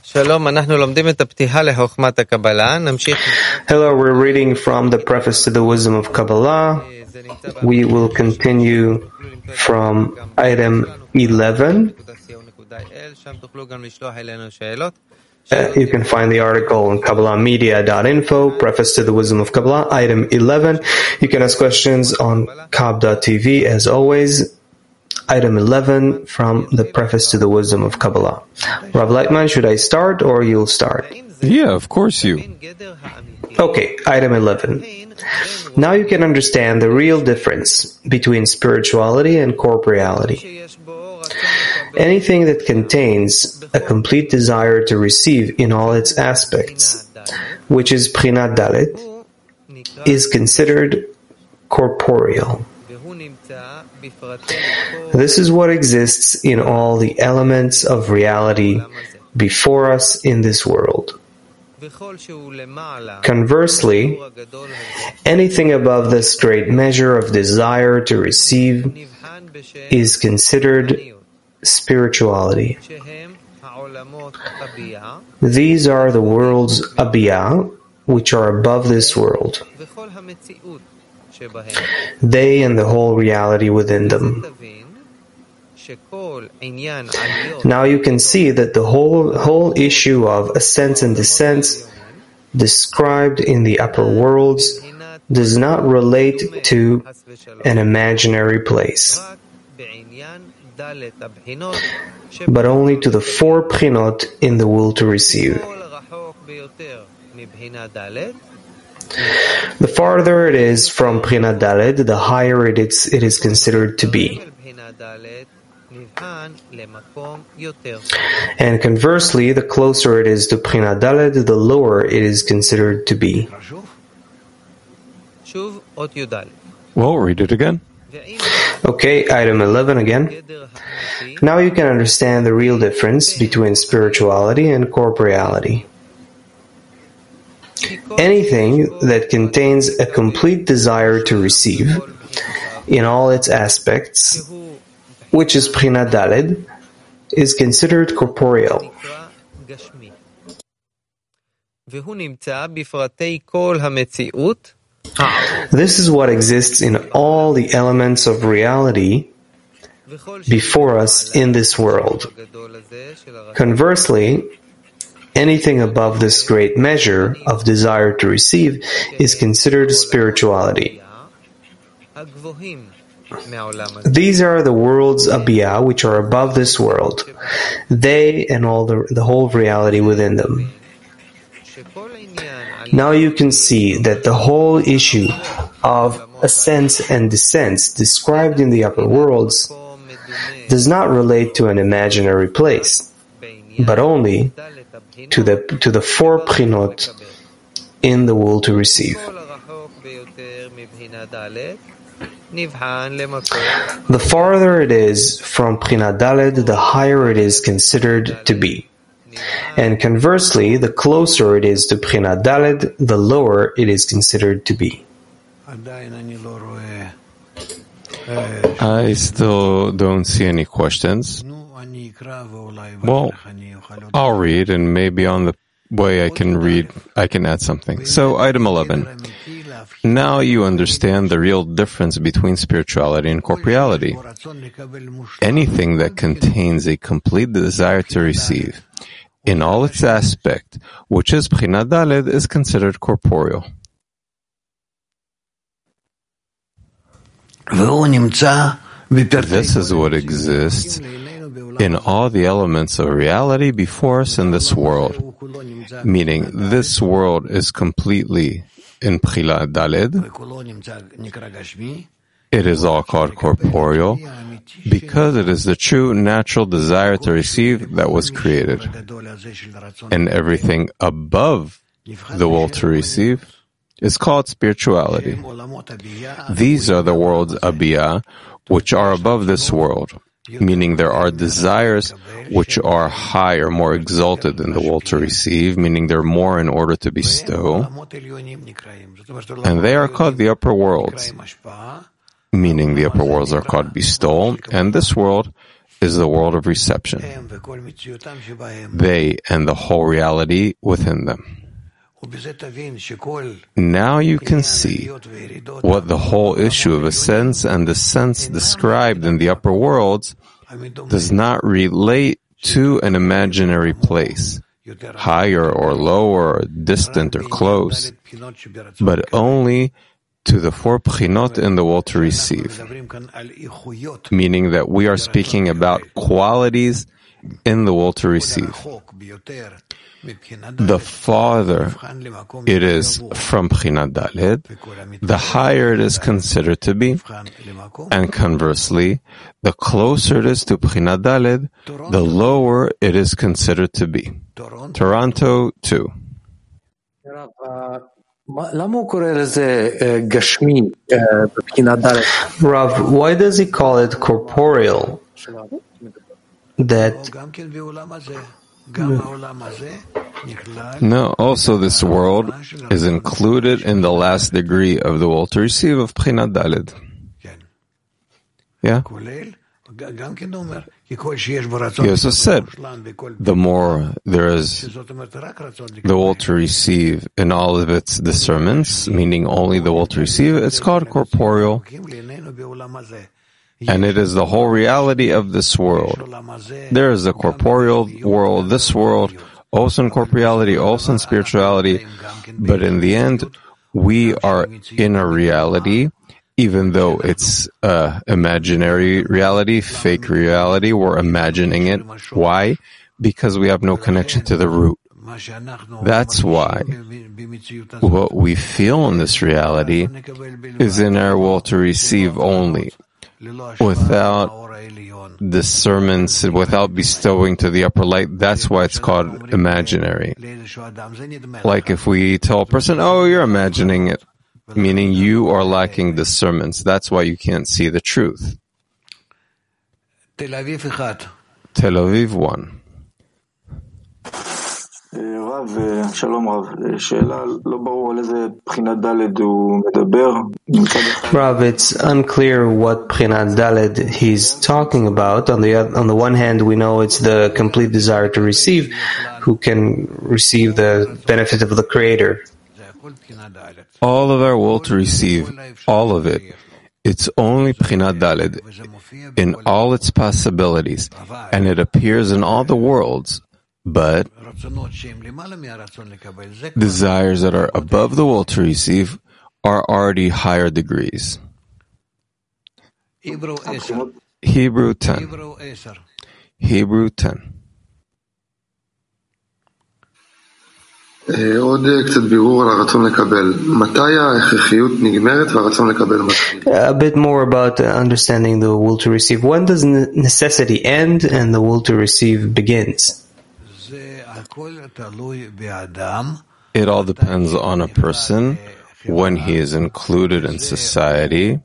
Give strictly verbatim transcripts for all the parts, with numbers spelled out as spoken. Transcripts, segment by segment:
Hello, we're reading from the Preface to the Wisdom of Kabbalah. We will continue from item eleven. Uh, you can find the article on Kabbalah Media dot info, Preface to the Wisdom of Kabbalah, item eleven. You can ask questions on Kab dot T V as always. Item eleven from the Preface to the Wisdom of Kabbalah. Rav Leitman, should I start or you'll start? Yeah, of course you. Okay, item eleven. Now you can understand the real difference between spirituality and corporeality. Anything that contains a complete desire to receive in all its aspects, which is Bchinat Dalet, is considered corporeal. This is what exists in all the elements of reality before us in this world. Conversely, anything above this great measure of desire to receive is considered spirituality. These are the worlds Abiyah, which are above this world. They and the whole reality within them. Now you can see that the whole whole issue of ascents and descents described in the upper worlds does not relate to an imaginary place, but only to the four Bchinot in the will to receive. The farther it is from Bchinat Dalet, the higher it is, it is considered to be. And conversely, the closer it is to Bchinat Dalet, the lower it is considered to be. Well, read it again. Okay, item eleven again. Now you can understand the real difference between spirituality and corporeality. Anything that contains a complete desire to receive in all its aspects, which is Bchinat Dalet, is considered corporeal. This is what exists in all the elements of reality before us in this world. Conversely, anything above this great measure of desire to receive is considered spirituality. These are the worlds Abiyah, which are above this world. They and all the, the whole reality within them. Now you can see that the whole issue of ascents and descents described in the upper worlds does not relate to an imaginary place, but only to the to the four Bchinot in the will to receive. The farther it is from Bchinat Dalet, the higher it is considered to be. And conversely, the closer it is to Bchinat Dalet, the lower it is considered to be. I still don't see any questions. Well, I'll read, and maybe on the way I can read, I can add something. So, item eleven. Now you understand the real difference between spirituality and corporeality. Anything that contains a complete desire to receive, in all its aspect, which is Bchinat Dalet, is considered corporeal. This is what exists in all the elements of reality before us in this world, meaning this world is completely in Bchinat Dalet. It is all called corporeal because it is the true natural desire to receive that was created. And everything above the will to receive is called spirituality. These are the worlds Abiyah, which are above this world, meaning there are desires which are higher, more exalted than the will to receive, meaning they're more in order to bestow, and they are called the upper worlds, meaning the upper worlds are called bestowal, and this world is the world of reception. They and the whole reality within them. Now you can see what the whole issue of ascents and descents described in the upper worlds does not relate to an imaginary place, higher or lower, or distant or close, but only to the four pchinot in the will to receive, meaning that we are speaking about qualities in the will to receive. The farther it is from Pchinat Daled, the higher it is considered to be, and conversely, the closer it is to Pchinat Daled, the lower it is considered to be. Toronto two. Rav, why does he call it corporeal? That No, also this world is included in the last degree of the will to receive of Pchinat Daled. Yeah? He also said, the more there is the will to receive in all of its discernments, meaning only the will to receive, it's called corporeal. And it is the whole reality of this world. There is a corporeal world, this world, also in corporeality, also in spirituality, but in the end, we are in a reality, even though it's uh, imaginary reality, fake reality, we're imagining it. Why? Because we have no connection to the root. That's why what we feel in this reality is in our will to receive only, without discernments, without bestowing to the upper light. That's why it's called imaginary. Like if we tell a person, oh, you're imagining it, meaning you are lacking discernments. That's why you can't see the truth. Tel Aviv one. רב, שלום רב, שאלה לא ברור על איזה בחינת ד' הוא מדבר. Rav, it's unclear what Pchinat Daled he's talking about. On the on the one hand, we know it's the complete desire to receive, who can receive the benefit of the Creator. All of our will to receive, all of it, it's only Pchinat Daled in all its possibilities, and it appears in all the worlds. But desires that are above the will to receive are already higher degrees. Hebrew ten. Hebrew ten. עוד קצת בירור על הרצון לקבל. מתי ההכרחיות נגמרת והרצון לקבל מתחיל? A bit more about understanding the will to receive. When does necessity end and the will to receive begins? It all depends on a person when he is included in society.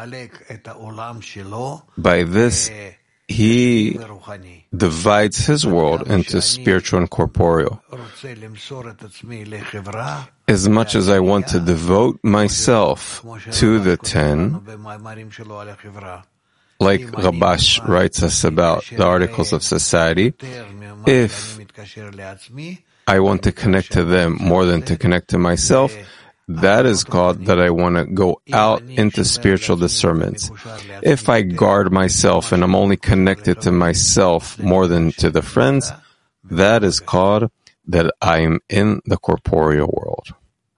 By this, he divides his world into spiritual and corporeal. As much as I want to devote myself to the ten, like Rabash writes us about the articles of society, if I want to connect to them more than to connect to myself, that is called that I want to go out into spiritual discernments. If I guard myself and I'm only connected to myself more than to the friends, that is called that I am in the corporeal world.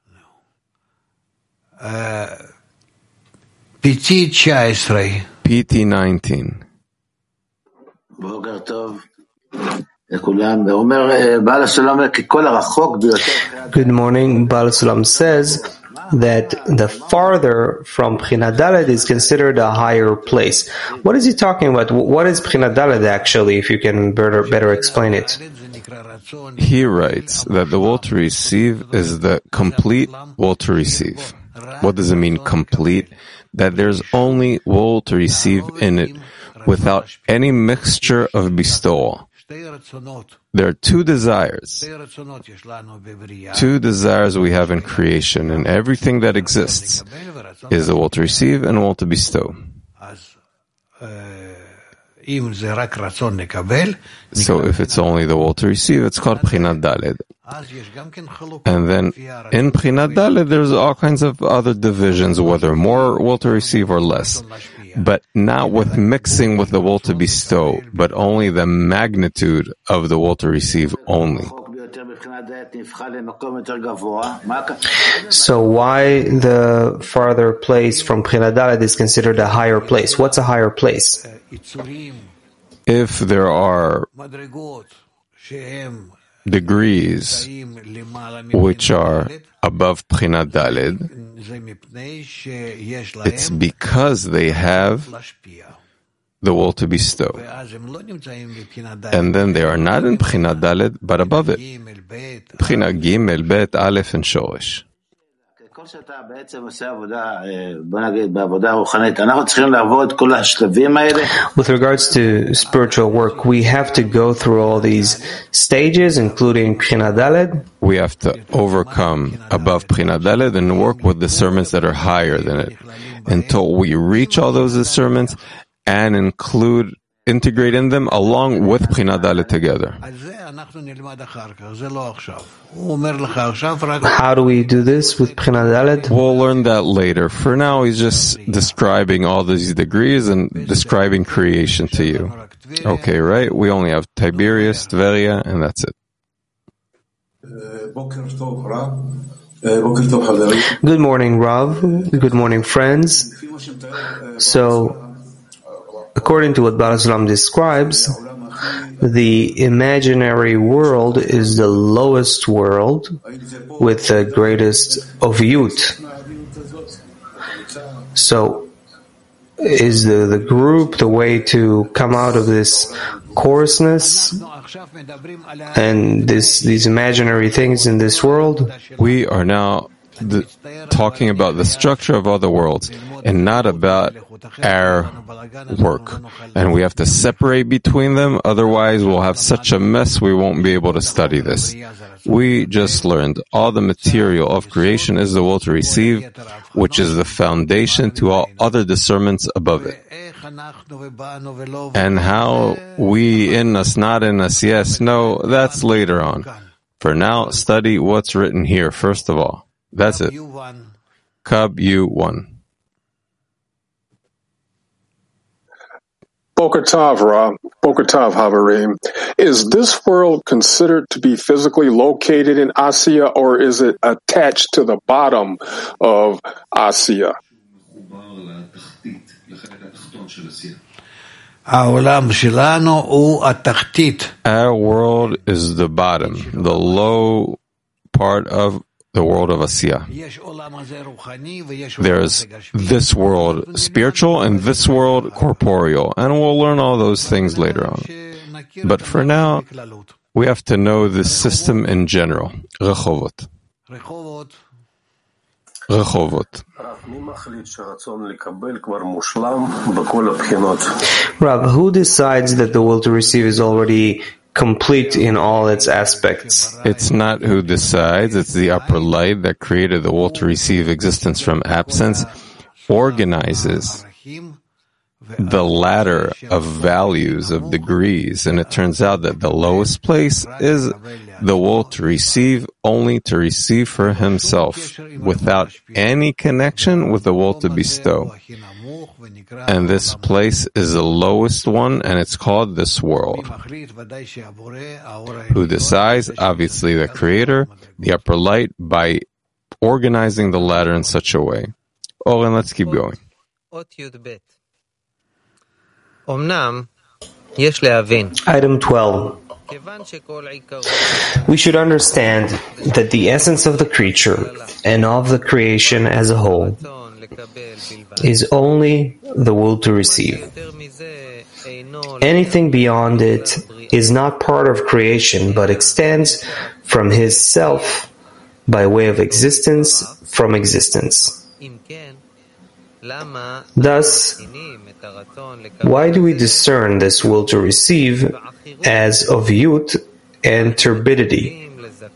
P T nineteen. P T nineteen. Good morning. Baal Sulam says that the farther from Pchinat Daled is considered a higher place. What is he talking about? What is Pchinat Daled actually, if you can better, better explain it? He writes that the will to receive is the complete will to receive. What does it mean, complete? That there's only will to receive in it without any mixture of bestowal. There are two desires. Two desires we have in creation, and everything that exists is a will to receive and a will to bestow. So if it's only the will to receive, it's called Bchinat Daled. And then in Bchinat Daled, there's all kinds of other divisions, whether more will to receive or less. But not with mixing with the will to bestow, but only the magnitude of the will to receive only. So why the farther place from Bchinat Daled is considered a higher place? What's a higher place? If there are degrees which are above Bchinat Daled, it's because they have the will to bestow. And then they are not in Bchinat Daled, but above it. Bchinat Gimel, Bet, Aleph, and Shoresh. With regards to spiritual work, we have to go through all these stages, including Bchinat Daled. We have to overcome above Bchinat Daled and work with discernments that are higher than it, until we reach all those discernments and include, integrate in them along with Bchinat Daled together. How do we do this with Bchinat Daled? We'll learn that later. For now, he's just describing all these degrees and describing creation to you. Okay, right? We only have Tiberias, Tveria, and that's it. Good morning, Rav. Good morning, friends. So, according to what Baal HaSulam describes, the imaginary world is the lowest world with the greatest oviyut. So, is the, the group the way to come out of this coarseness and this these imaginary things in this world? We are now the, talking about the structure of other worlds and not about our work. And we have to separate between them, otherwise we'll have such a mess we won't be able to study this. We just learned all the material of creation is the will to receive, which is the foundation to all other discernments above it. And how we in us, not in us, yes, no, that's later on. For now, study what's written here, first of all. That's it. Cub U one. Boker Tov, Ra. Boker Tov, Havarim. Is this world considered to be physically located in Asiya, or is it attached to the bottom of Asiya? Our world is the bottom, the low part of the world of Asiya. There's this world spiritual and this world corporeal, and we'll learn all those things later on. But for now, we have to know the system in general. Rechovot. Rechovot. Rav, who decides that the will to receive is already complete in all its aspects? It's not who decides, it's the upper light that created the will to receive existence from absence, organizes the ladder of values, of degrees, and it turns out that the lowest place is the will to receive, only to receive for himself, without any connection with the will to bestow. And this place is the lowest one, and it's called this world. Who decides? Obviously the Creator, the upper light, by organizing the ladder in such a way. Oh, and let's keep going. Item twelve. We should understand that the essence of the creature and of the creation as a whole is only the will to receive. Anything beyond it is not part of creation, but extends from his self by way of existence from existence. Thus, why do we discern this will to receive as oviyut and turbidity?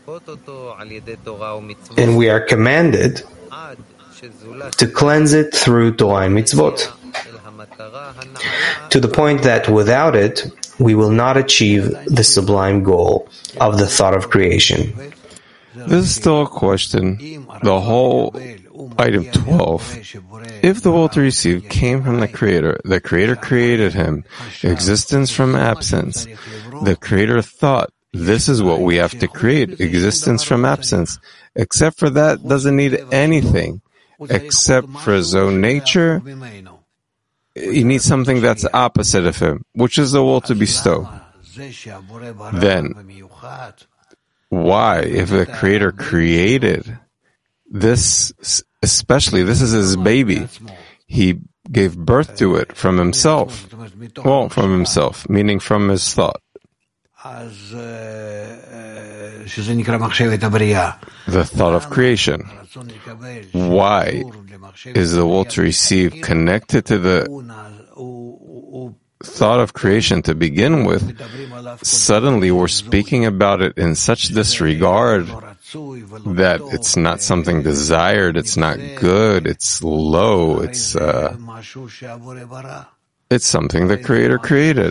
And we are commanded to cleanse it through Torah and mitzvot. to the point that without it, we will not achieve the sublime goal of the thought of creation. This is still a question. The whole item twelve. If the will to receive came from the Creator, the Creator created him, existence from absence. The Creator thought, this is what we have to create, existence from absence. Except for that, doesn't need anything. Except for his own nature, he needs something that's opposite of him, which is the will to bestow. Then, why, if the Creator created this, especially, this is his baby, he gave birth to it from himself, well, from himself, meaning from his thought. The thought of creation. Why is the will to receive connected to the thought of creation to begin with? Suddenly we're speaking about it in such disregard that it's not something desired, it's not good, it's low, it's uh, it's something the Creator created.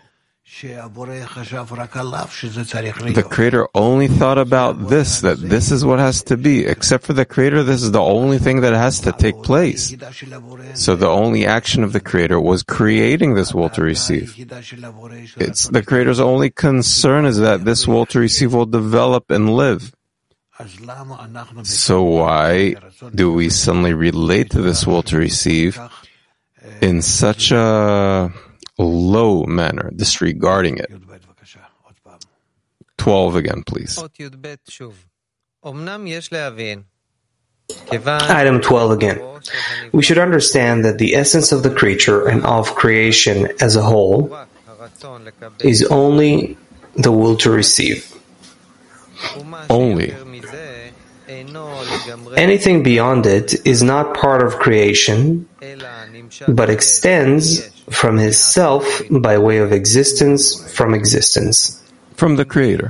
The Creator only thought about this, that this is what has to be. Except for the Creator, this is the only thing that has to take place. So the only action of the Creator was creating this will to receive. It's the Creator's only concern is that this will to receive will develop and live. So why do we suddenly relate to this will to receive in such a low manner, disregarding it? twelve again, please. Item twelve again. We should understand that the essence of the creature and of creation as a whole is only the will to receive. Only. Anything beyond it is not part of creation, but extends from his self by way of existence from existence. From the Creator.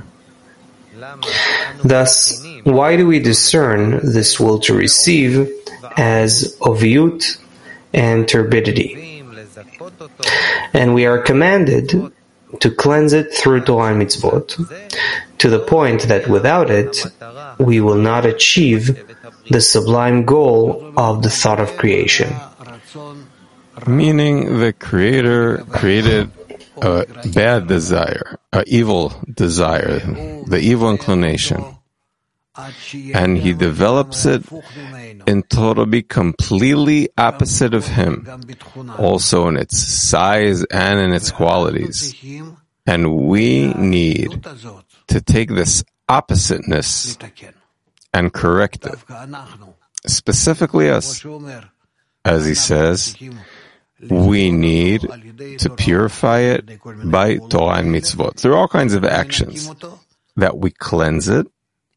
Thus, why do we discern this will to receive as oviyut and turbidity? And we are commanded to cleanse it through Torah and mitzvot, to the point that without it, we will not achieve the sublime goal of the thought of creation. Meaning the Creator created a bad desire, an evil desire, the evil inclination, and He develops it until it'll be completely opposite of Him, also in its size and in its qualities. And we need to take this oppositeness and correct it. Specifically us. As He says, we need to purify it by Torah and mitzvot. There are all kinds of actions that we cleanse it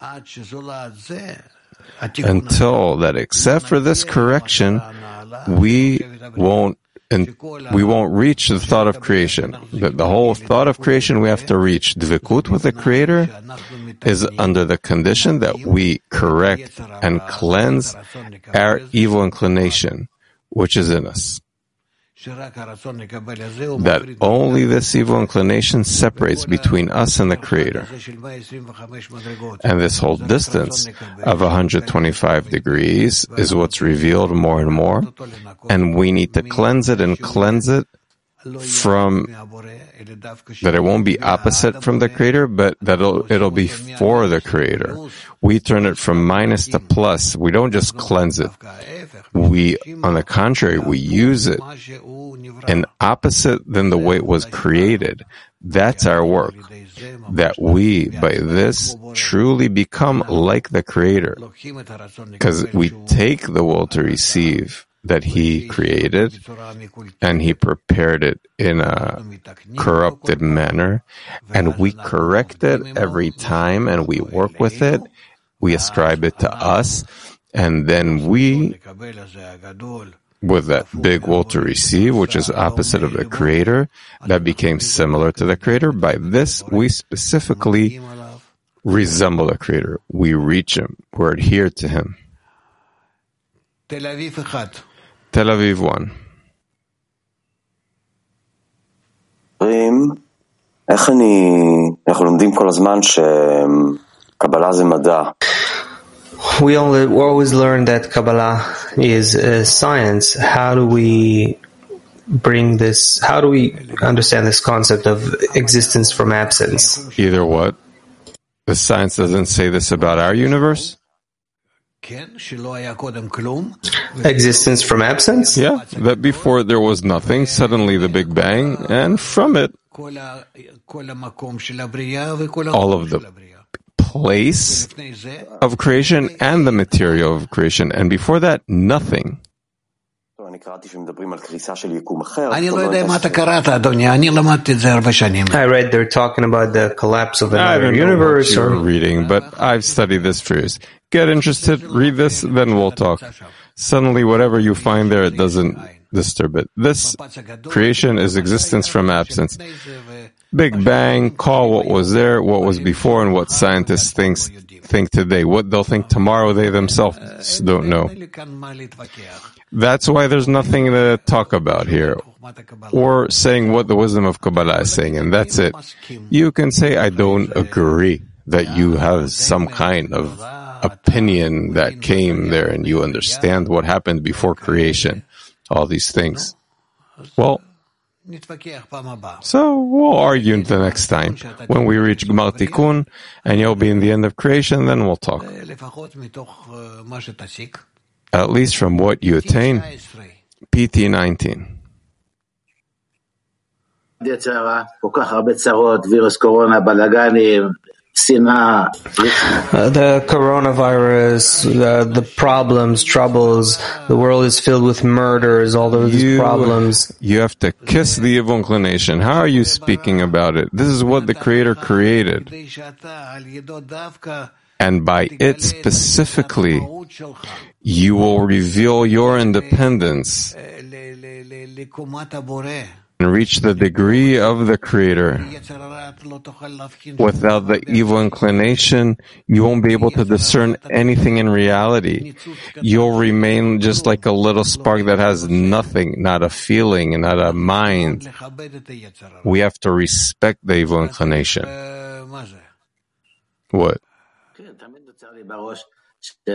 until that, except for this correction, we won't and we won't reach the thought of creation. The, the whole thought of creation we have to reach. Dvikut with the Creator is under the condition that we correct and cleanse our evil inclination, which is in us. That only this evil inclination separates between us and the Creator. And this whole distance of one hundred twenty-five degrees is what's revealed more and more, and we need to cleanse it and cleanse it from, that it won't be opposite from the Creator, but that it'll, it'll be for the Creator. We turn it from minus to plus. We don't just cleanse it. We, on the contrary, we use it in opposite than the way it was created. That's our work. That we, by this, truly become like the Creator. Because we take the will to receive that He created, and He prepared it in a corrupted manner, and we correct it every time, and we work with it, we ascribe it to us, and then we, with that big will to receive, which is opposite of the Creator, that became similar to the Creator, by this we specifically resemble the Creator. We reach Him, we're adhered to Him. Tel Aviv one. איך אני, אנחנו לומדים כל הזמן שקבלה זה מדע. We only, we always learn that Kabbalah is a science. How do we bring this, how do we understand this concept of existence from absence? Either what? The science doesn't say this about our universe? Existence from absence? Yeah, that before there was nothing, suddenly the Big Bang, and from it, all of the place of creation and the material of creation, and before that, nothing. I read they're talking about the collapse of another I don't universe. know what you're or reading, but I've studied this for years. Get interested, read this, then we'll talk. Suddenly, whatever you find there, it doesn't disturb it. This creation is existence from absence. Big Bang, call what was there, what was before, and what scientists think, think today. What they'll think tomorrow, they themselves don't know. That's why there's nothing to talk about here. Or saying what the wisdom of Kabbalah is saying, and that's it. You can say, I don't agree that you have some kind of opinion that came there and you understand what happened before creation. All these things. Well, so we'll argue the next time. When we reach Gmar Tikkun and you'll be in the end of creation, then we'll talk. At least from what you attain. P T nineteen. Uh, the coronavirus, uh, the problems, troubles, the world is filled with murders, all of these you, problems. You have to kiss the evil inclination. How are you speaking about it? This is what the Creator created. And by it specifically, you will reveal your independence and reach the degree of the Creator. Without the evil inclination, you won't be able to discern anything in reality. You'll remain just like a little spark that has nothing, not a feeling, not a mind. We have to respect the evil inclination. What? I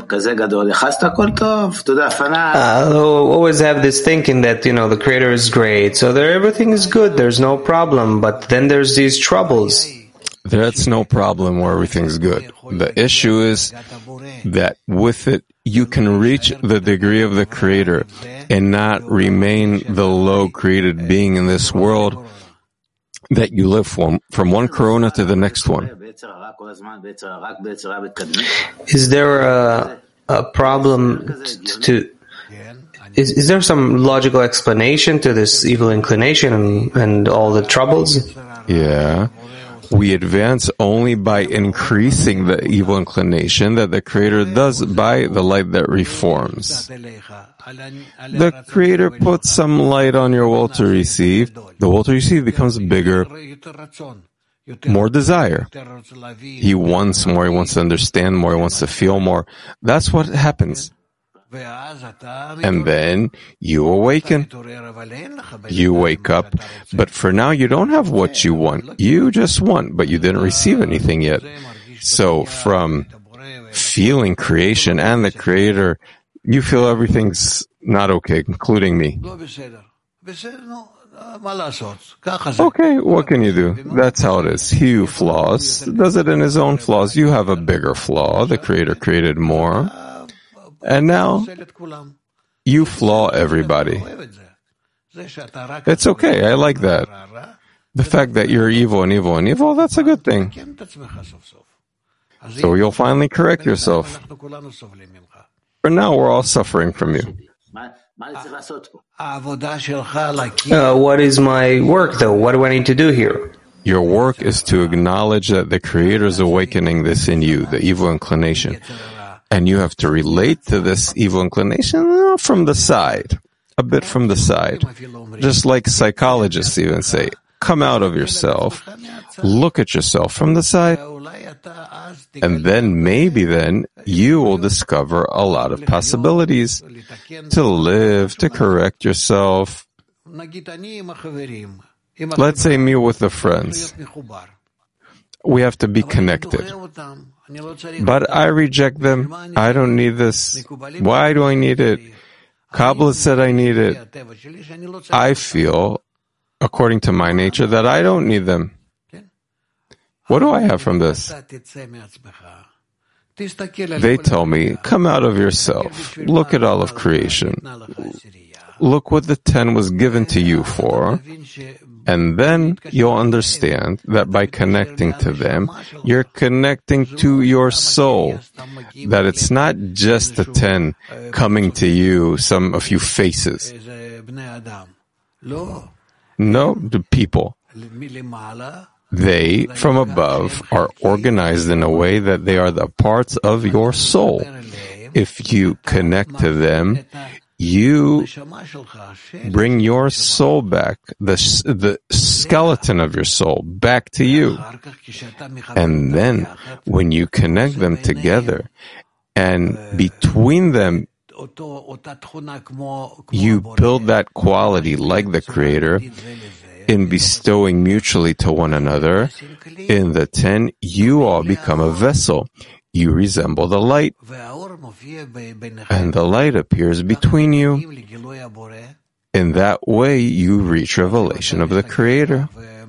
always have this thinking that, you know, the Creator is great, so there everything is good, there's no problem, but then there's these troubles. That's no problem where everything's good. The issue is that with it, you can reach the degree of the Creator and not remain the low created being in this world that you live from, from one corona to the next one. Is there a, a problem to, to is, is there some logical explanation to this evil inclination and, and all the troubles? Yeah. We advance only by increasing the evil inclination that the Creator does by the light that reforms. The Creator puts some light on your will to receive. The will to receive becomes bigger, more desire. He wants more, he wants to understand more, he wants to feel more. That's what happens. And then you awaken. You wake up, but for now you don't have what you want. You just want, but you didn't receive anything yet. So from feeling creation and the Creator, you feel everything's not okay, including me. Okay, what can you do? That's how it is. He who flaws does it in his own flaws. You have a bigger flaw. The Creator created more. And now, you flaw everybody. It's okay, I like that. The fact that you're evil and evil and evil, that's a good thing. So you'll finally correct yourself. For now, we're all suffering from you. Uh, what is my work, though? What do I need to do here? Your work is to acknowledge that the Creator is awakening this in you, the evil inclination. And you have to relate to this evil inclination from the side, a bit from the side. Just like psychologists even say, come out of yourself, look at yourself from the side, and then maybe then you will discover a lot of possibilities to live, to correct yourself. Let's say me with the friends. We have to be connected. But I reject them. I don't need this. Why do I need it? Kabbalah said I need it. I feel, according to my nature, that I don't need them. What do I have from this? They tell me, come out of yourself. Look at all of creation. Look what the ten was given to you for. And then you'll understand that by connecting to them, you're connecting to your soul. That it's not just the ten coming to you, some a few faces. No, the people. They, from above, are organized in a way that they are the parts of your soul. If you connect to them, you bring your soul back, the, the skeleton of your soul, back to you. And then, when you connect them together, and between them, you build that quality like the Creator, in bestowing mutually to one another, in the ten, you all become a vessel. You resemble the light, and the light appears between you. In that way, you reach revelation of the Creator.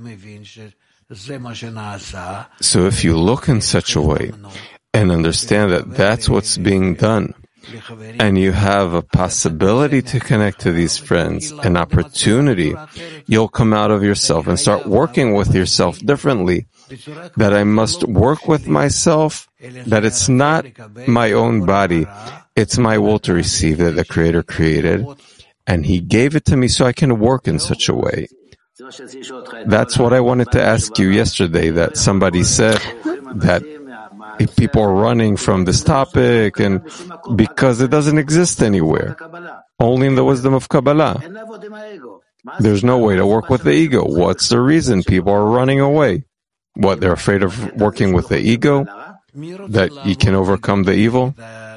So if you look in such a way and understand that that's what's being done, and you have a possibility to connect to these friends, an opportunity, you'll come out of yourself and start working with yourself differently. That I must work with myself, that it's not my own body, it's my will to receive that the Creator created, and He gave it to me so I can work in such a way. That's what I wanted to ask you yesterday, that somebody said that people are running from this topic, and because it doesn't exist anywhere, only in the wisdom of Kabbalah. There's no way to work with the ego. What's the reason people are running away? What, they're afraid of working with the ego? That you can overcome the evil?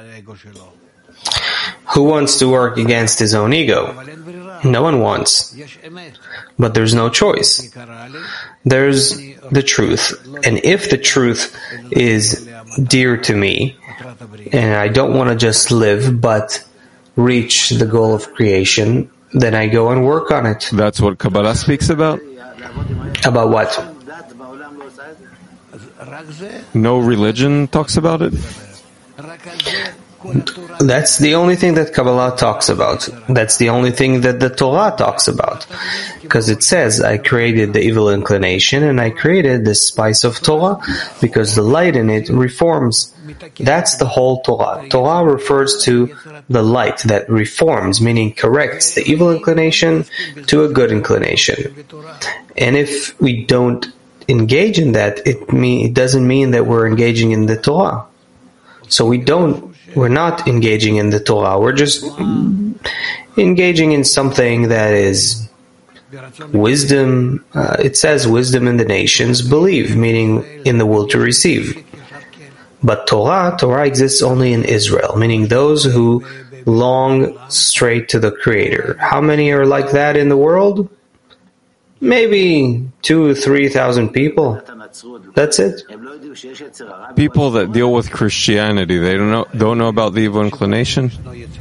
Who wants to work against his own ego? No one wants. But there's no choice. There's the truth. And if the truth is dear to me, and I don't want to just live, but reach the goal of creation, then I go and work on it. That's what Kabbalah speaks about? About what? No religion talks about it? That's the only thing that Kabbalah talks about. That's the only thing that the Torah talks about. Because it says, I created the evil inclination and I created the spice of Torah because the light in it reforms. That's the whole Torah. Torah refers to the light that reforms, meaning corrects the evil inclination to a good inclination. And if we don't engage in that, it mean it doesn't mean that we're engaging in the Torah. So we don't, we're not engaging in the Torah. We're just engaging in something that is wisdom. Uh, it says wisdom in the nations believe, meaning in the will to receive. But Torah, Torah exists only in Israel, meaning those who long straight to the Creator. How many are like that in the world? Maybe two or three thousand people. That's it. People that deal with Christianity, they don't know don't know about the evil inclination?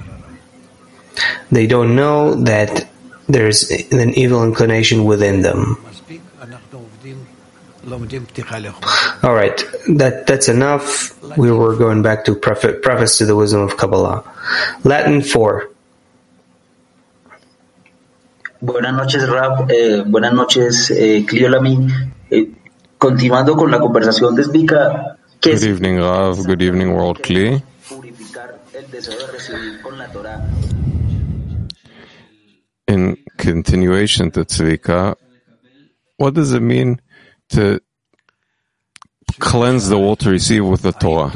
They don't know that there's an evil inclination within them. All right, that that's enough. We were going back to preface, preface to the wisdom of Kabbalah. Latin four. Buenas noches, Rab. Eh, buenas noches, eh, Cliolami. Eh, continuando con la conversación de Zvika. Good evening, Rav. Good evening, World Kli. In continuation to Tzvika, what does it mean to cleanse the will to receive with the Torah?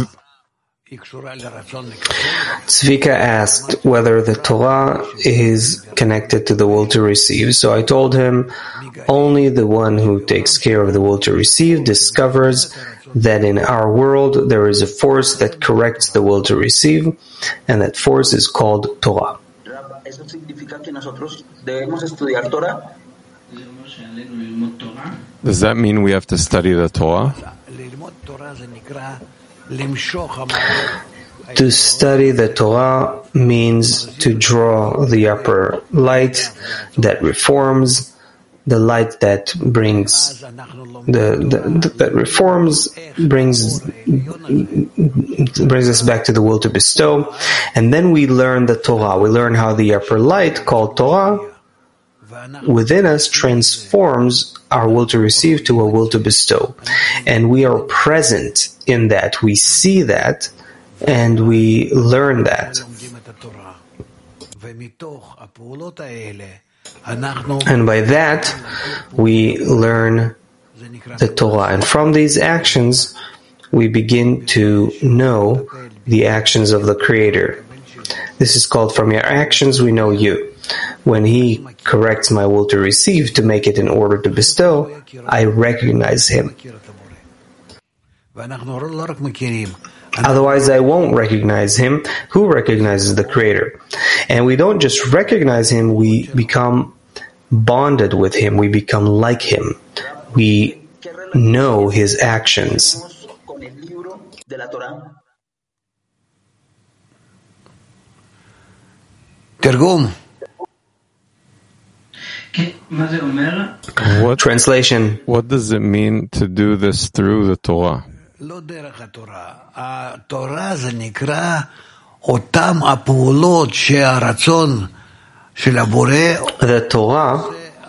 Tzvika asked whether the Torah is connected to the will to receive. So I told him, only the one who takes care of the will to receive discovers that in our world there is a force that corrects the will to receive, and that force is called Torah. Does that mean we have to study the Torah? To study the Torah means to draw the upper light that reforms, the light that brings the, the that reforms brings brings us back to the will to bestow, and then we learn the Torah. We learn how the upper light, called Torah, within us transforms our will to receive to a will to bestow, and we are present in that. We see that, and we learn that. And by that, we learn the Torah. And from these actions, we begin to know the actions of the Creator. This is called, from your actions we know you. When He corrects my will to receive, to make it in order to bestow, I recognize Him. Otherwise, I won't recognize Him. Who recognizes the Creator? And we don't just recognize Him, we become bonded with Him. We become like Him. We know His actions. תרגום. What, Translation. What does it mean to do this through the Torah? לא דרך התורה. התורה זה נקרא אותם הפעולות שהרצון של הבורא. The Torah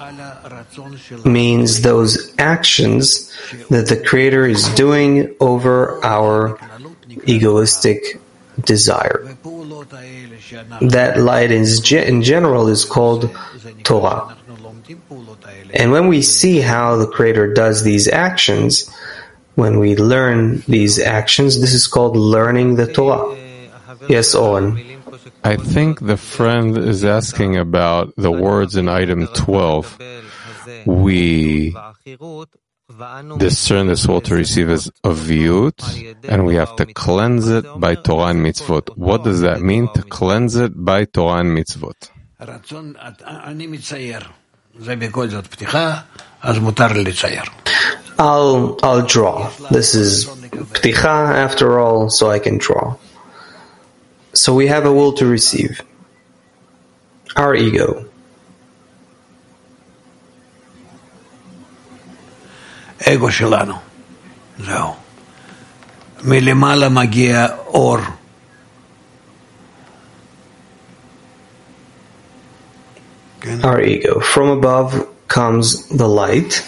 means those actions that the Creator is doing over our egoistic desire. That light is, in general is called Torah. And when we see how the Creator does these actions, when we learn these actions, this is called learning the Torah. Yes, Owen? I think the friend is asking about the words in item twelve. We discern this will to receive as aviyut, and we have to cleanse it by Torah and mitzvot. What does that mean, to cleanse it by Torah and mitzvot? I'll, I'll draw. This is pticha, after all, so I can draw. So we have a will to receive. Our ego. אגו שלנו. זהו. מלמעלה מגיע אור. Our ego. From above comes the light.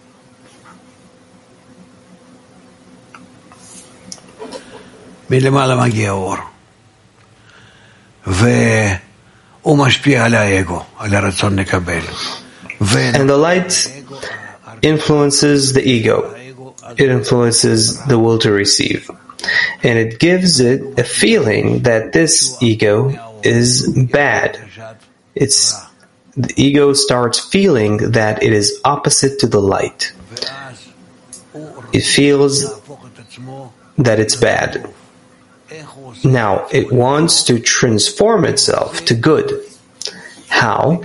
מלמעלה מגיע אור. והוא משפיע על האגו, על הרצון לקבל. And the light influences the ego. It influences the will to receive. And it gives it a feeling that this ego is bad. It's, the ego starts feeling that it is opposite to the light. It feels that it's bad. Now, it wants to transform itself to good. How?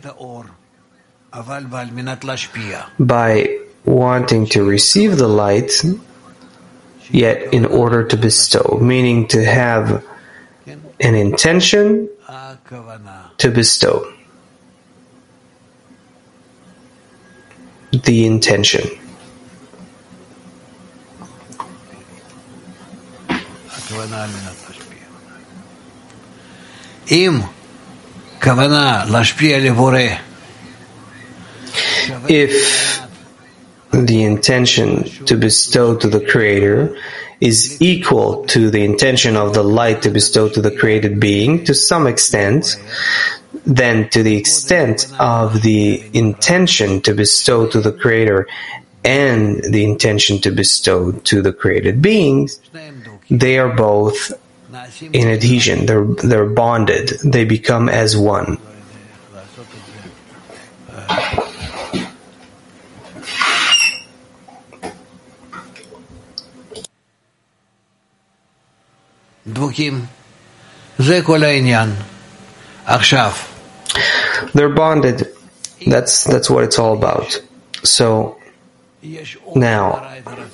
By wanting to receive the light, yet in order to bestow, meaning to have an intention to bestow. The intention. אם כוונה להשפיע לבורא, if the intention to bestow to the Creator is equal to the intention of the light to bestow to the created being, to some extent, then to the extent of the intention to bestow to the Creator and the intention to bestow to the created beings, they are both in adhesion, they're, they're bonded, they become as one. דבוקים, זה כל העניין. עכשיו. They're bonded. That's, that's what it's all about. So, now,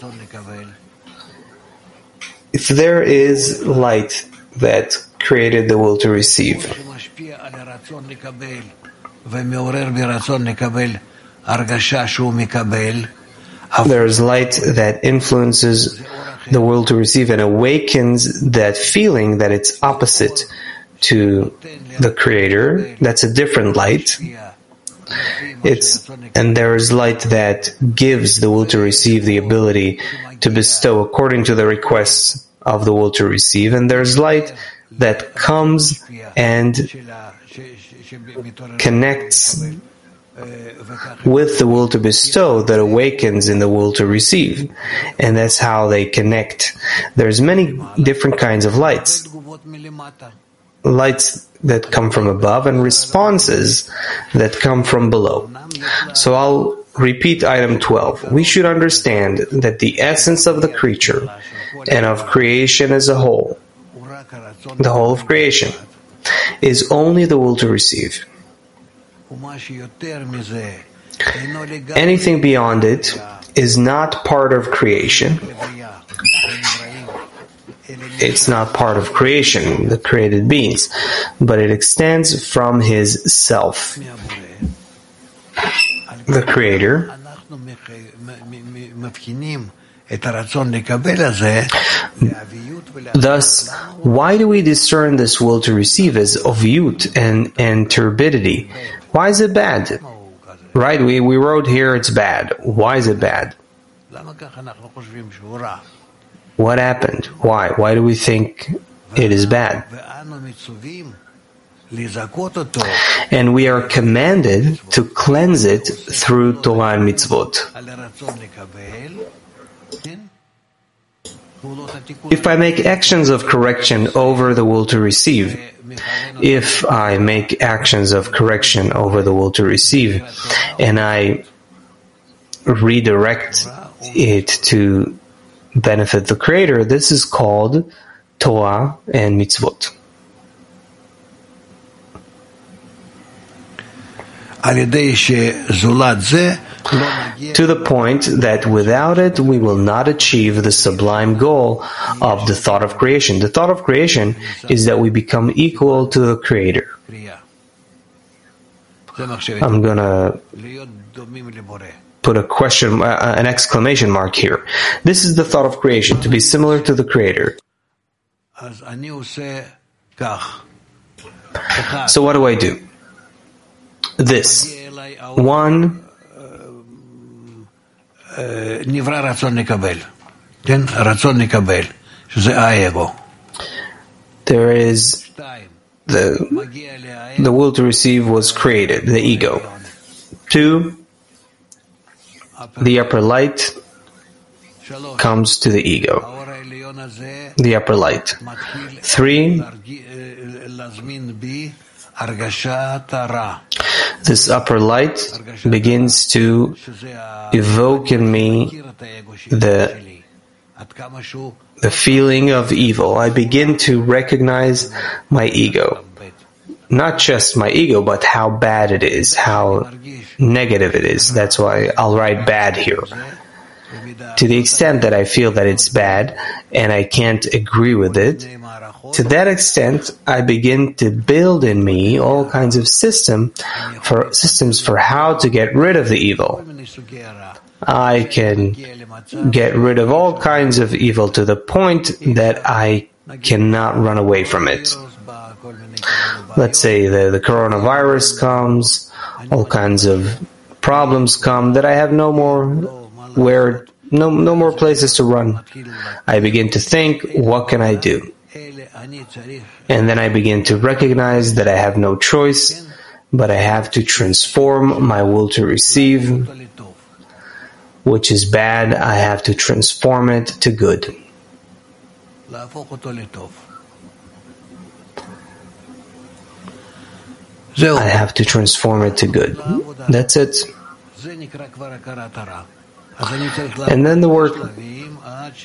if there is light that created the will to receive, there is light that influences the will to receive and awakens that feeling that it's opposite to the Creator. That's a different light. It's, and there is light that gives the will to receive the ability to bestow according to the requests of the will to receive, and there's light that comes and connects with the will to bestow, that awakens in the will to receive, and that's how they connect. There's many different kinds of lights. Lights that come from above and responses that come from below. So I'll repeat item twelve. We should understand that the essence of the creature and of creation as a whole, the whole of creation, is only the will to receive. Anything beyond it is not part of creation. It's not part of creation, the created beings, but it extends from his self, the Creator. Thus, why do we discern this will to receive as oviyut and, and turbidity? Why is it bad? Right, we, we wrote here it's bad. Why is it bad? What happened? Why? Why do we think it is bad? And we are commanded to cleanse it through Torah and mitzvot. If I make actions of correction over the will to receive, if I make actions of correction over the will to receive, and I redirect it to benefit the Creator, this is called Torah and mitzvot. To the point that without it we will not achieve the sublime goal of the thought of creation. The thought of creation is that we become equal to the Creator. I'm going to put a question, uh, an exclamation mark here. This is the thought of creation, to be similar to the Creator. So what do I do? This. One, there is the, the will to receive was created, the ego. Two, the upper light comes to the ego, the upper light. Three, this upper light begins to evoke in me the, the feeling of evil. I begin to recognize my ego. Not just my ego, but how bad it is, how negative it is. That's why I'll write bad here. To the extent that I feel that it's bad and I can't agree with it, to that extent I begin to build in me all kinds of system for systems for how to get rid of the evil. I can get rid of all kinds of evil to the point that I cannot run away from it. Let's say the, the coronavirus comes, all kinds of problems come, that I have no more where, no, no more places to run. I begin to think, what can I do? And then I begin to recognize that I have no choice, but I have to transform my will to receive, which is bad. I have to transform it to good. I have to transform it to good. That's it. And then the work,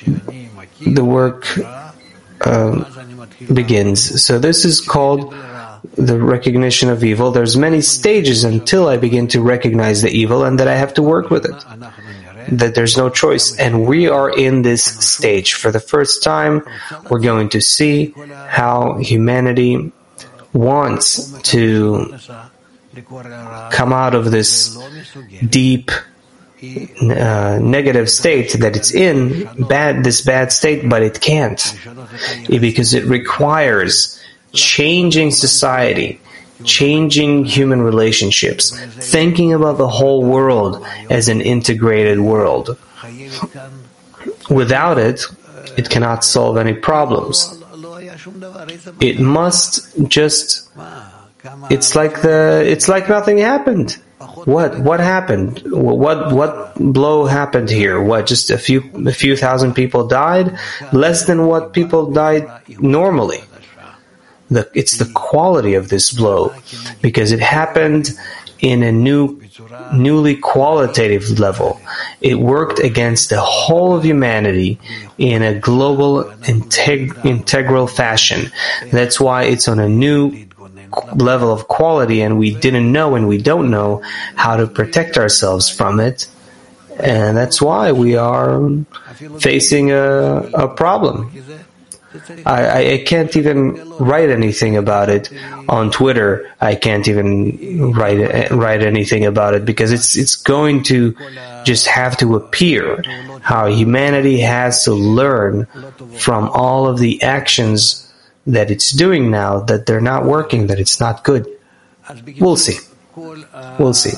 the work um, begins. So this is called the recognition of evil. There's many stages until I begin to recognize the evil and that I have to work with it. That there's no choice. And we are in this stage. For the first time, we're going to see how humanity wants to come out of this deep uh, negative state that it's in, bad this bad state, but it can't. Because it requires changing society, changing human relationships, thinking about the whole world as an integrated world. Without it, it cannot solve any problems. It must just, it's like the, it's like nothing happened. What, what happened? What, what blow happened here? What, just a few, a few thousand people died? Less than what people died normally. The, it's the quality of this blow, because it happened in a new, newly qualitative level. It worked against the whole of humanity in a global, integ- integral fashion. That's why it's on a new level of quality, and we didn't know and we don't know how to protect ourselves from it. And that's why we are facing a, a problem. I, I can't even write anything about it on Twitter. I can't even write write anything about it because it's it's going to just have to appear how humanity has to learn from all of the actions that it's doing now, that they're not working, that it's not good. We'll see. We'll see.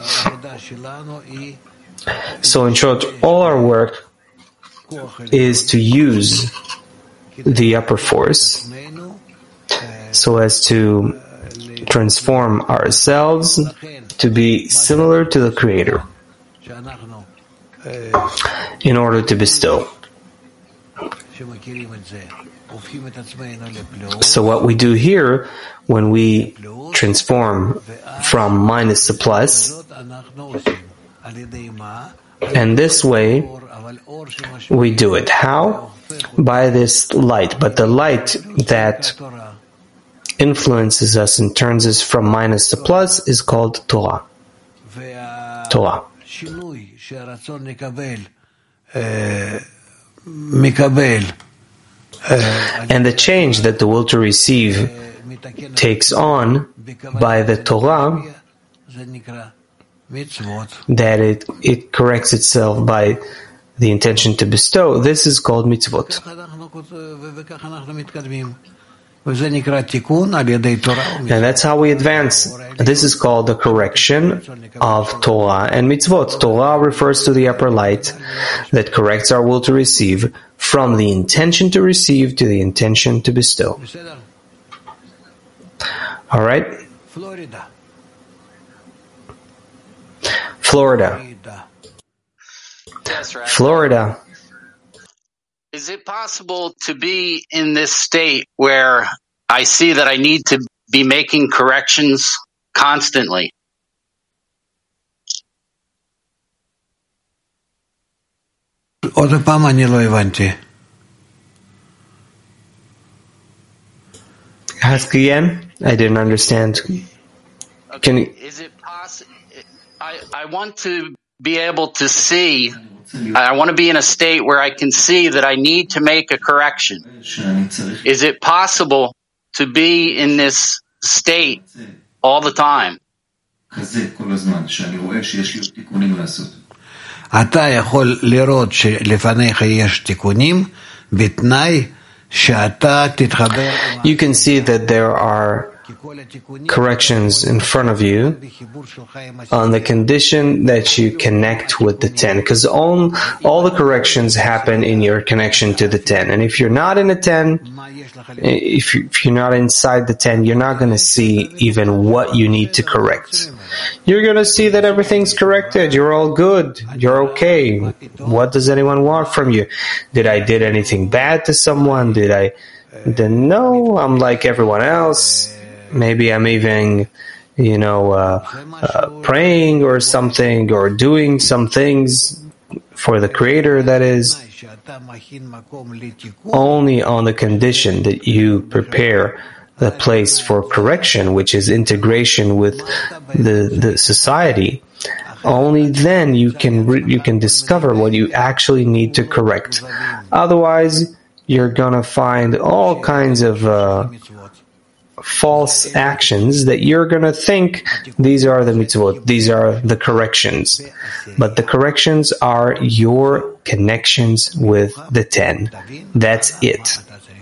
So in short, all our work is to use the upper force so as to transform ourselves to be similar to the Creator in order to bestow. So what we do here, when we transform from minus to plus, and this way we do it. How? By this light. But the light that influences us and turns us from minus to plus is called Torah. Torah. And the change that the will to receive takes on by the Torah, that it, it corrects itself by the intention to bestow, this is called mitzvot. And that's how we advance. This is called the correction of Torah and mitzvot. Torah refers to the upper light that corrects our will to receive from the intention to receive to the intention to bestow. All right? Florida. Florida. Yes, right. Florida. Is it possible to be in this state where I see that I need to be making corrections constantly? Ask again? I didn't understand. Okay. Can you... Is it possible? I, I want to be able to see, I want to be in a state where I can see that I need to make a correction. Is it possible to be in this state all the time? אתה יכול לראות שלפניך יש תיקונים בתנאי שאתה תתחבר. You can see that there are corrections in front of you on the condition that you connect with the ten, because all, all the corrections happen in your connection to the ten. And if you're not in a ten, if, you, if you're not inside the ten, you're not going to see even what you need to correct. You're going to see that everything's corrected. You're all good. You're okay. What does anyone want from you? Did I did anything bad to someone? Did I? Then no, I'm like everyone else. Maybe I'm even, you know, uh, uh, praying or something, or doing some things for the Creator, that is, only on the condition that you prepare the place for correction, which is integration with the, the society, only then you can re- you can discover what you actually need to correct. Otherwise, you're gonna find all kinds of uh, false actions that you're gonna think these are the mitzvot, these are the corrections. But the corrections are your connections with the ten. That's it.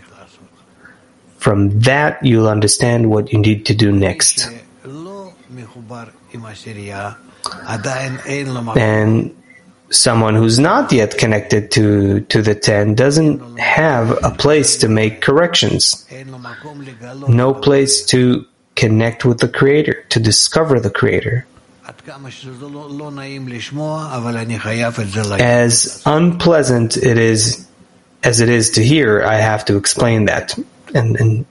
From that, you'll understand what you need to do next. And someone who's not yet connected to, to the ten doesn't have a place to make corrections. No place to connect with the Creator, to discover the Creator. As unpleasant it is as it is to hear, I have to explain that and and,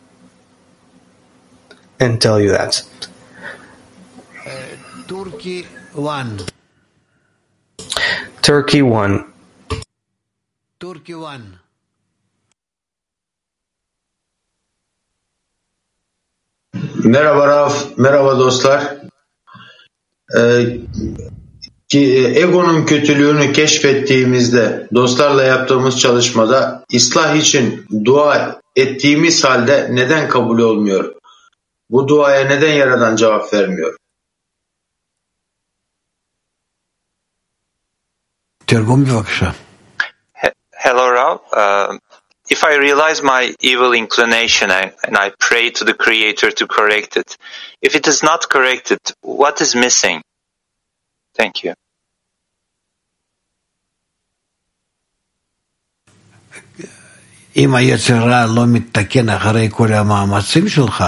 and tell you that. Turkey one. Turkey one. Turkey one. Merhaba Raf, merhaba dostlar. Ee, egonun kötülüğünü keşfettiğimizde, dostlarla yaptığımız çalışmada ıslah için dua ettiğimiz halde neden kabul olmuyor? Bu duaya neden Yaradan cevap vermiyor? Hello, Rav. Uh, if I realize my evil inclination I, and I pray to the Creator to correct it, if it is not corrected, what is missing? Thank you. אם היצר רע לא מתתקן אחרי כל המאמצים שלך,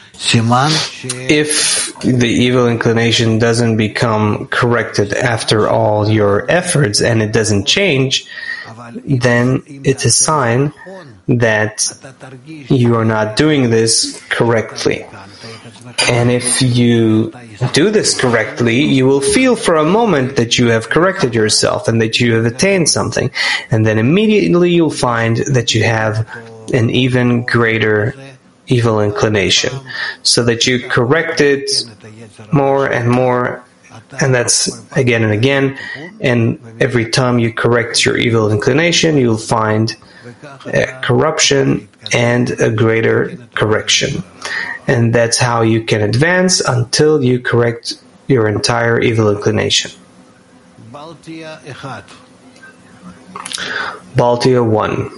if the evil inclination doesn't become corrected after all your efforts and it doesn't change, then it's a sign that you are not doing this correctly. And if you do this correctly, you will feel for a moment that you have corrected yourself and that you have attained something. And then immediately you'll find that you have an even greater evil inclination, so that you correct it more and more, and that's again and again, and every time you correct your evil inclination, you'll find a corruption and a greater correction. And that's how you can advance until you correct your entire evil inclination. Baltia one.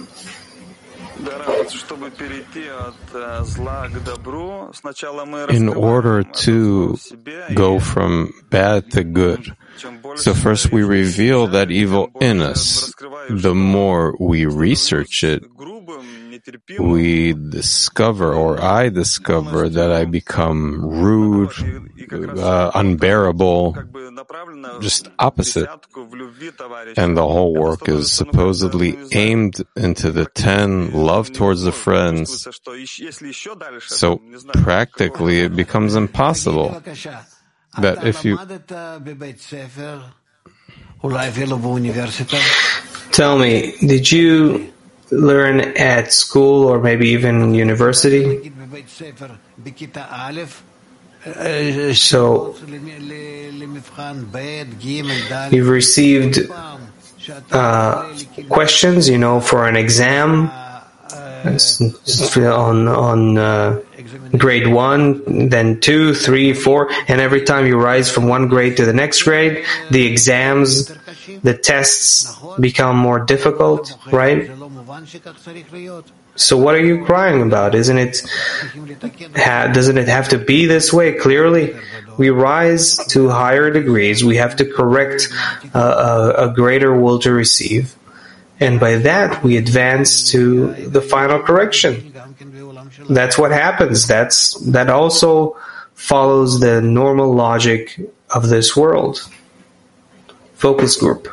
In order to go from bad to good, so first we reveal that evil in us. The more we research it, we discover, or I discover, that I become rude, uh, unbearable, just opposite. And the whole work is supposedly aimed into the ten, love towards the friends. So practically it becomes impossible that if you... Tell me, did you learn at school or maybe even university? So you've received uh, questions, you know, for an exam on on uh, grade one, then two, three, four, and every time you rise from one grade to the next grade, the exams, the tests become more difficult, right? So what are you crying about? Isn't it? Ha, doesn't it have to be this way? Clearly, we rise to higher degrees. We have to correct uh, a, a greater will to receive, and by that we advance to the final correction. That's what happens. That's that also follows the normal logic of this world. Focus group.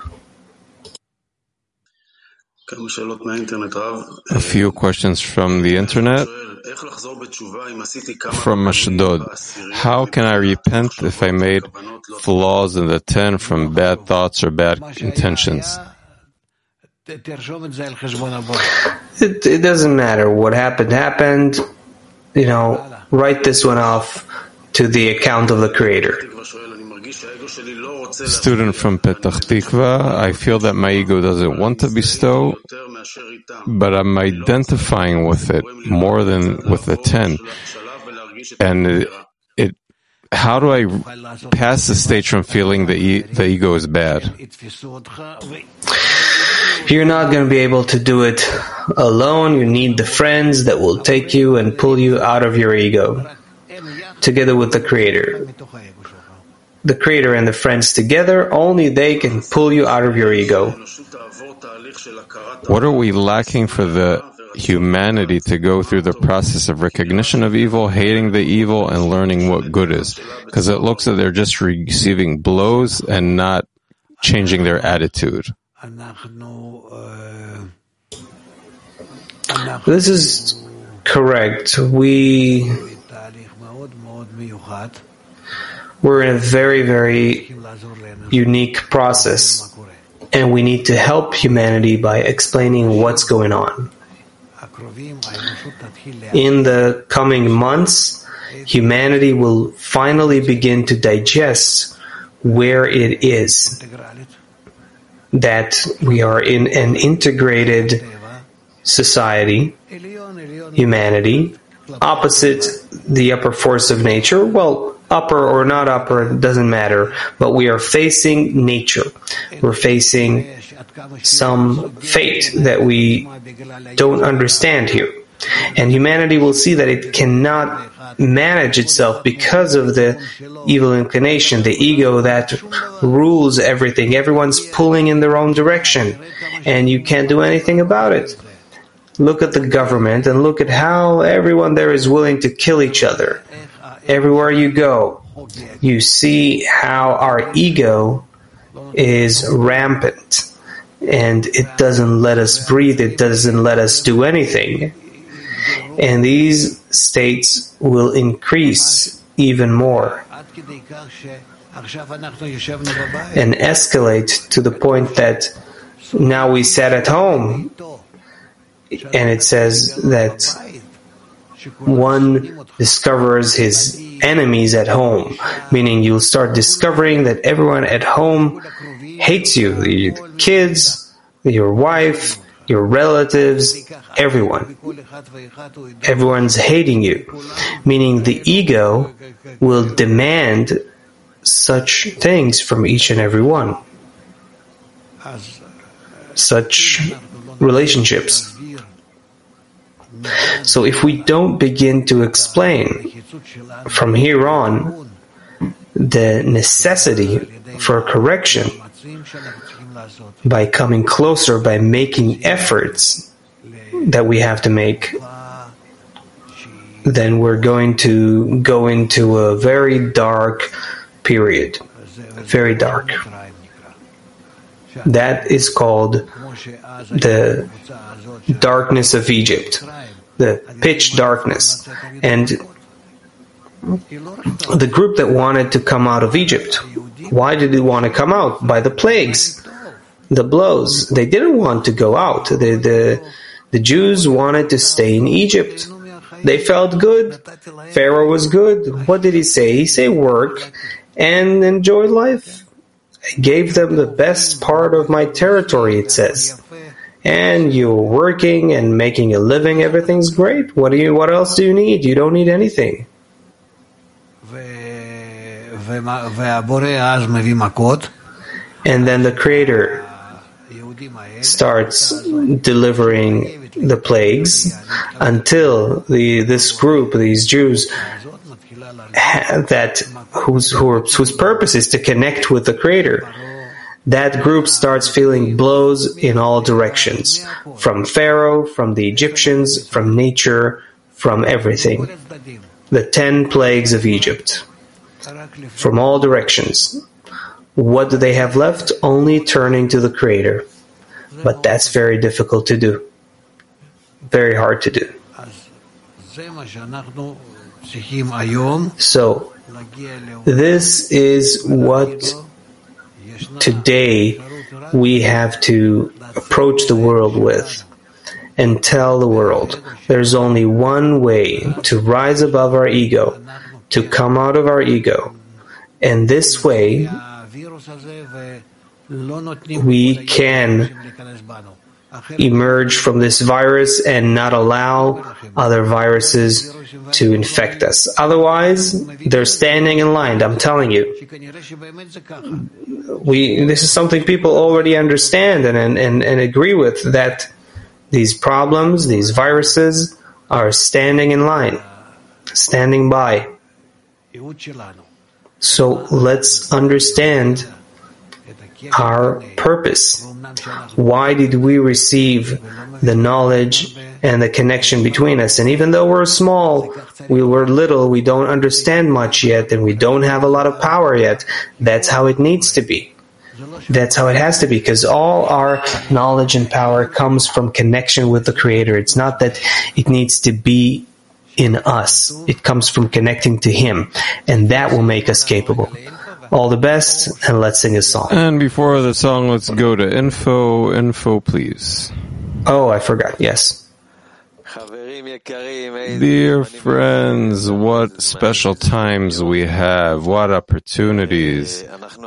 A few questions from the internet. From Ashdod. How can I repent if I made flaws in the ten from bad thoughts or bad intentions? It, it doesn't matter. What happened, happened. you know, write this one off to the account of the Creator. Student from Petach Tikva, I feel that my ego doesn't want to bestow, but I'm identifying with it more than with the ten. And it, it how do I pass the stage from feeling that e- the ego is bad? You're not going to be able to do it alone. You need the friends that will take you and pull you out of your ego, together with the Creator. The Creator and the friends together, only they can pull you out of your ego. What are we lacking for the humanity to go through the process of recognition of evil, hating the evil, and learning what good is? Because it looks like they're just receiving blows and not changing their attitude. This is correct. We... We're in a very, very unique process, and we need to help humanity by explaining what's going on. In the coming months, humanity will finally begin to digest where it is, that we are in an integrated society, humanity, opposite the upper force of nature. Well, upper or not upper, it doesn't matter, but we are facing nature. We're facing some fate that we don't understand here. And humanity will see that it cannot manage itself because of the evil inclination, the ego that rules everything. Everyone's pulling in their own direction, and you can't do anything about it. Look at the government and look at how everyone there is willing to kill each other. Everywhere you go, you see how our ego is rampant, and it doesn't let us breathe, it doesn't let us do anything. And these states will increase even more and escalate to the point that now we sat at home, and it says that one discovers his enemies at home, meaning you'll start discovering that everyone at home hates you, your kids, your wife, your relatives, everyone. Everyone's hating you, meaning the ego will demand such things from each and every one. Such relationships. So if we don't begin to explain from here on the necessity for correction by coming closer, by making efforts that we have to make, then we're going to go into a very dark period. Very dark. That is called the darkness of Egypt, the pitch darkness. And the group that wanted to come out of Egypt, why did it want to come out? By the plagues, the blows. They didn't want to go out. The, the, the Jews wanted to stay in Egypt. They felt good. Pharaoh was good. What did he say? He said, work and enjoy life. I gave them the best part of my territory, it says. And you're working and making a living, everything's great. What do you? What else do you need? You don't need anything. And then the Creator starts delivering the plagues until the this group, these Jews, that whose whose purpose is to connect with the Creator. That group starts feeling blows in all directions, from Pharaoh, from the Egyptians, from nature, from everything. The ten plagues of Egypt, from all directions. What do they have left? Only turning to the Creator. But that's very difficult to do. Very hard to do. So, this is what today we have to approach the world with. and tell the world, there's only one way to rise above our ego, to come out of our ego. And this way, we can emerge from this virus and not allow other viruses to infect us. Otherwise, they're standing in line, I'm telling you. We, this is something people already understand and, and, and agree with, that these problems, these viruses, are standing in line, standing by. So let's understand our purpose. Why did we receive the knowledge and the connection between us? And even though we're small, we were little, we don't understand much yet, and we don't have a lot of power yet, that's how it needs to be. That's how it has to be, because all our knowledge and power comes from connection with the Creator. It's not that it needs to be in us. It comes from connecting to Him, and that will make us capable. All the best, and let's sing a song. And before the song, let's go to info. Info, please. Oh, I forgot. Yes. Dear friends, what special times we have, what opportunities.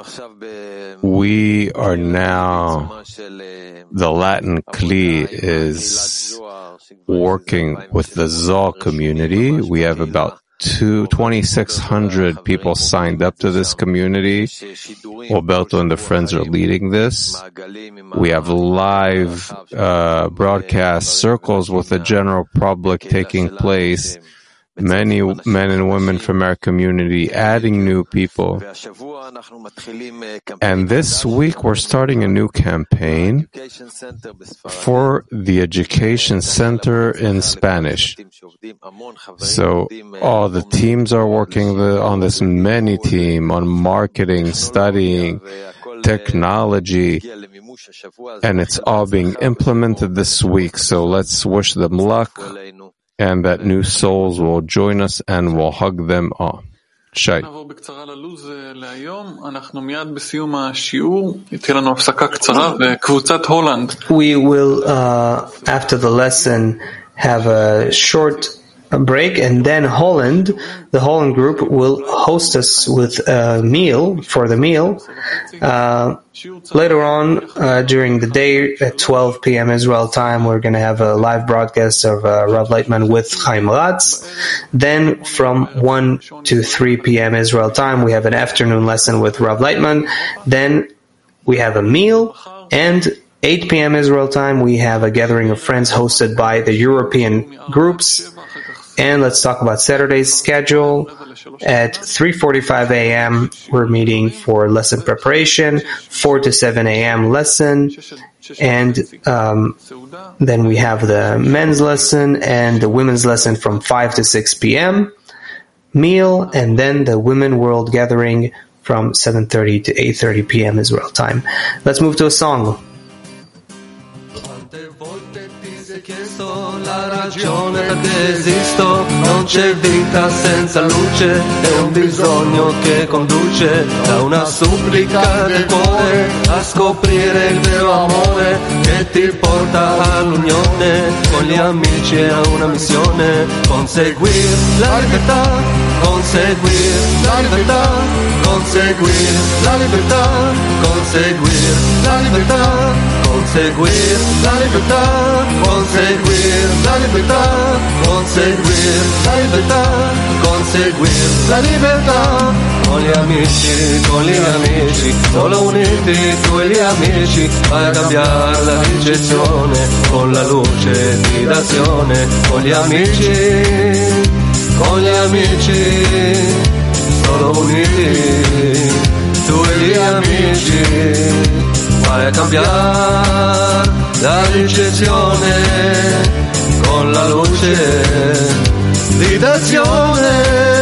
We are now, the Latin Kli is working with the Zohar community. We have about twenty-six hundred people signed up to this community. Roberto and the friends are leading this. We have live uh, broadcast circles with the general public taking place. Many men and women from our community adding new people. And this week we're starting a new campaign for the Education Center in Spanish. So all the teams are working on this, many team on marketing, studying, technology, and it's all being implemented this week. So let's wish them luck, and that new souls will join us and will hug them all. Shai. We will, uh, after the lesson, have a short break, and then Holland, the Holland group, will host us with a meal, for the meal. Uh, later on, uh, during the day, at twelve p.m. Israel time, we're going to have a live broadcast of uh, Rav Leitman with Chaim Ratz. Then from one to three p.m. Israel time, we have an afternoon lesson with Rav Leitman. Then we have a meal, and eight p.m. Israel time, we have a gathering of friends hosted by the European groups. And let's talk about Saturday's schedule. At three forty-five a.m., we're meeting for lesson preparation, four to seven a.m. lesson, and um, then we have the men's lesson and the women's lesson from five to six p.m. meal, and then the Women World Gathering from seven thirty to eight thirty p.m. Israel time. Let's move to a song. La ragione perché esisto, non c'è vita senza luce, è un bisogno che conduce da una supplica del cuore a scoprire il vero amore che ti porta all'unione con gli amici e a una missione, conseguir la libertà, conseguir la libertà, conseguir la libertà, conseguir la libertà, conseguir la libertà, conseguir la libertà, conseguir la libertà, conseguir la libertà, con gli amici, con gli amici, solo uniti tu e gli amici, vai a cambiare la ricezione, con la luce di d'azione, con gli amici, con gli amici, solo uniti tu e gli amici, vai a cambiare la ricezione con la luce di d'azione.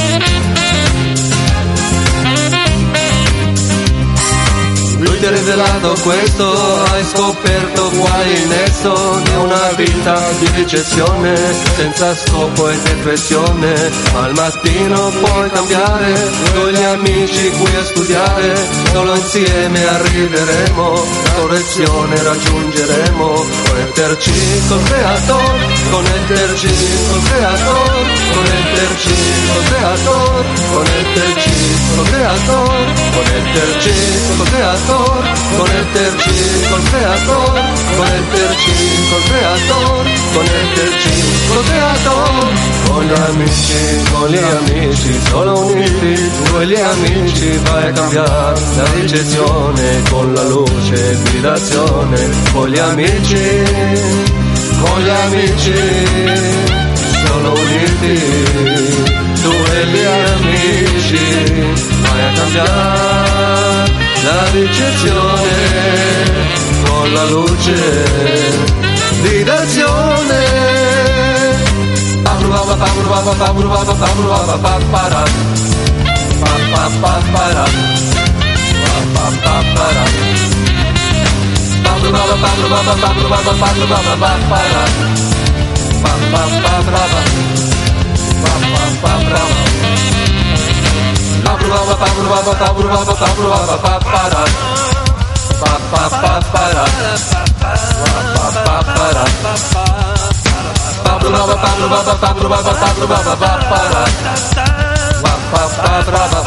Lui ti ha rivelato creato questo, hai scoperto qual è il nesso di una vita di ricezione, senza scopo e depressione. Al mattino puoi cambiare, con gli amici qui a studiare, solo insieme arriveremo, la correzione raggiungeremo. Connetterci col creator, connetterci col creator, connetterci col creator, connetterci col creator, connetterci col creator, connetterci col creator, connetterci col creator, connetterci col creator. Con gli amici, con gli amici, solo uniti, con gli amici vai a cambiare la ricezione, con la luce vibrazione. Con gli amici, con gli amici, solo uniti, tu e gli amici, vai a cambiare la ricezione, con la luce vibrazione. Ba ba ba ba ba ba ba ba ba ba ba ba ba ba ba ba ba